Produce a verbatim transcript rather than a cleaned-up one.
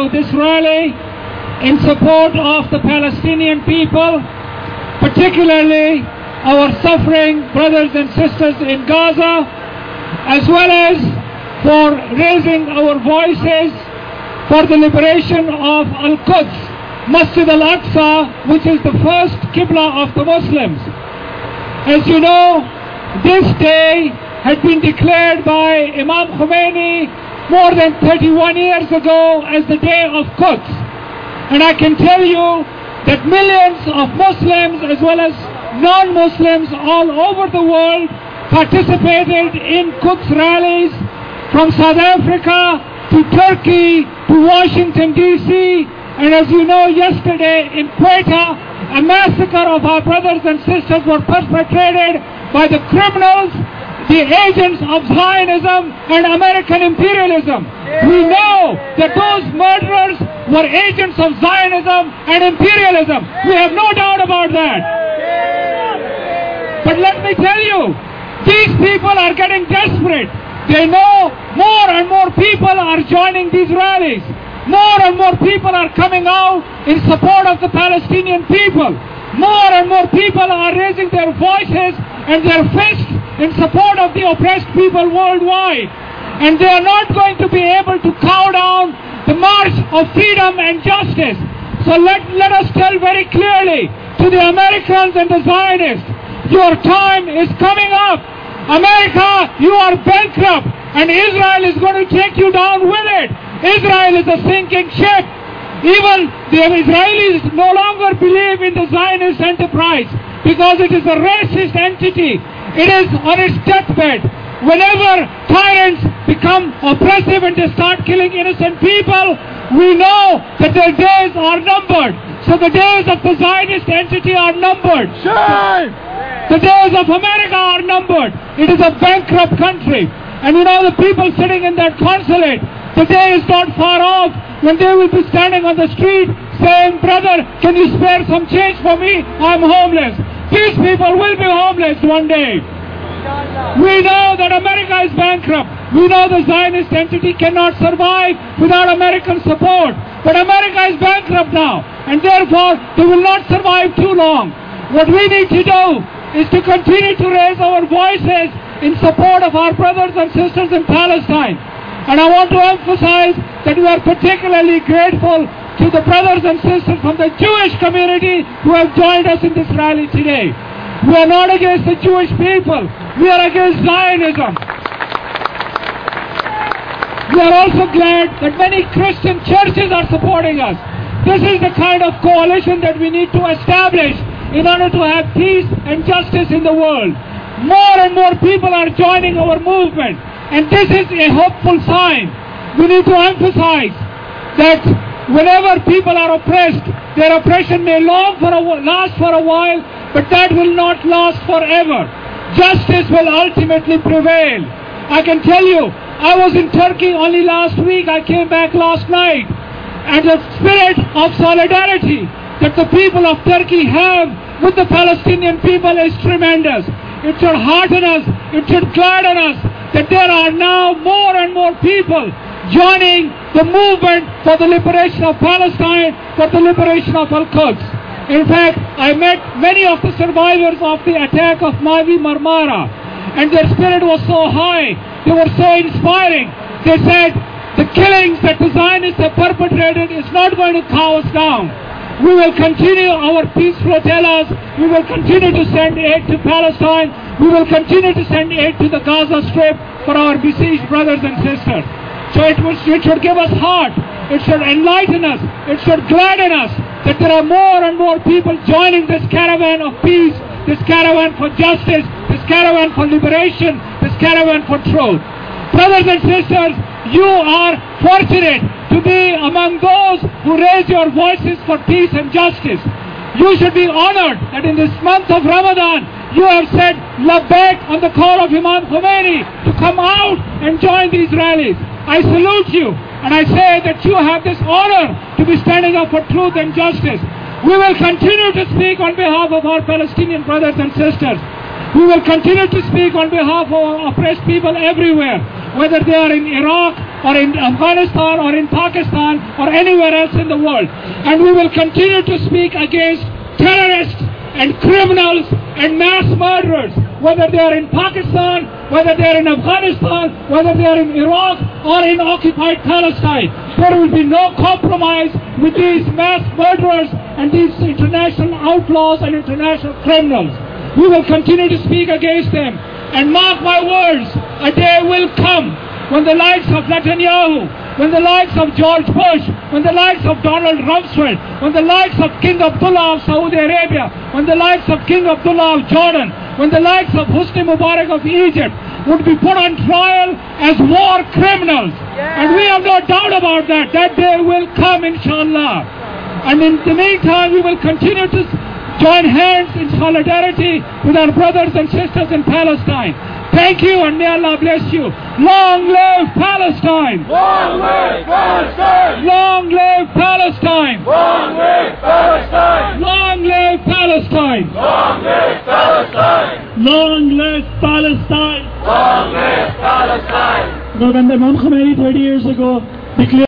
to this rally in support of the Palestinian people, particularly our suffering brothers and sisters in Gaza, as well as for raising our voices for the liberation of Al-Quds, Masjid Al-Aqsa, which is the first Qibla of the Muslims. As you know, this day had been declared by Imam Khomeini more than thirty-one years ago as the day of Quds. And I can tell you that millions of Muslims as well as non-Muslims all over the world participated in Quds rallies from South Africa to Turkey to Washington D C, and as you know, yesterday in Quetta, a massacre of our brothers and sisters were perpetrated by the criminals, the agents of Zionism and American imperialism. We know that those murderers were agents of Zionism and imperialism. We have no doubt about that. But let me tell you, these people are getting desperate. They know more and more people are joining these rallies. More and more people are coming out in support of the Palestinian people. More and more people are raising their voices and their fists in support of the oppressed people worldwide. And they are not going to be able to cow down the march of freedom and justice. So let, let us tell very clearly to the Americans and the Zionists, your time is coming up. America, you are bankrupt, and Israel is going to take you down with it. Israel is a sinking ship. Even the Israelis no longer believe in the Zionist enterprise because it is a racist entity. It is on its deathbed. Whenever tyrants become oppressive and they start killing innocent people, we know that their days are numbered. So the days of the Zionist entity are numbered. Shame! The days of America are numbered. It is a bankrupt country. And you know, the people sitting in that consulate, the day is not far off when they will be standing on the street saying, brother, can you spare some change for me? I'm homeless. These people will be homeless one day. We know that America is bankrupt. We know the Zionist entity cannot survive without American support. But America is bankrupt now, and therefore they will not survive too long. What we need to do is to continue to raise our voices in support of our brothers and sisters in Palestine. And I want to emphasize that we are particularly grateful to the brothers and sisters from the Jewish community who have joined us in this rally today. We are not against the Jewish people. We are against Zionism. We are also glad that many Christian churches are supporting us. This is the kind of coalition that we need to establish in order to have peace and justice in the world. More and more people are joining our movement, and this is a hopeful sign. We need to emphasize that whenever people are oppressed, their oppression may long for a, last for a while, but that will not last forever. Justice will ultimately prevail. I can tell you, I was in Turkey only last week. I came back last night. And the spirit of solidarity that the people of Turkey have with the Palestinian people is tremendous. It should hearten us, it should gladden us that there are now more and more people joining the movement for the liberation of Palestine, for the liberation of Al-Quds. In fact, I met many of the survivors of the attack of Mavi Marmara, and their spirit was so high, they were so inspiring. They said, the killings that the Zionists have perpetrated is not going to cow us down. We will continue our peace flotillas. We will continue to send aid to Palestine. We will continue to send aid to the Gaza Strip for our besieged brothers and sisters. So it, was, it should give us heart. It should enlighten us. It should gladden us that there are more and more people joining this caravan of peace, this caravan for justice, this caravan for liberation, this caravan for truth. Brothers and sisters, you are fortunate to be among those who raise your voices for peace and justice. You should be honored that in this month of Ramadan, you have said labbaik on the call of Imam Khomeini to come out and join these rallies. I salute you, and I say that you have this honor to be standing up for truth and justice. We will continue to speak on behalf of our Palestinian brothers and sisters. We will continue to speak on behalf of our oppressed people everywhere. whether they are in Iraq or in Afghanistan or in Pakistan or anywhere else in the world. And we will continue to speak against terrorists and criminals and mass murderers, whether they are in Pakistan, whether they are in Afghanistan, whether they are in Iraq or in occupied Palestine. There will be no compromise with these mass murderers and these international outlaws and international criminals. We will continue to speak against them. And mark my words, a day will come when the likes of Netanyahu, when the likes of George Bush, when the likes of Donald Rumsfeld, when the likes of King Abdullah of Saudi Arabia, when the likes of King Abdullah of Jordan, when the likes of Hosni Mubarak of Egypt would be put on trial as war criminals. Yeah. And we have no doubt about that. That day will come, inshallah. And in the meantime, we will continue to join hands in solidarity with our brothers and sisters in Palestine. Thank you, and may Allah bless you. Long live Palestine! Long live Palestine! Long live Palestine! Long live Palestine! Long live Palestine! Long live Palestine! Long live Palestine! Long live Palestine! When the Imam Khomeini thirty years ago declared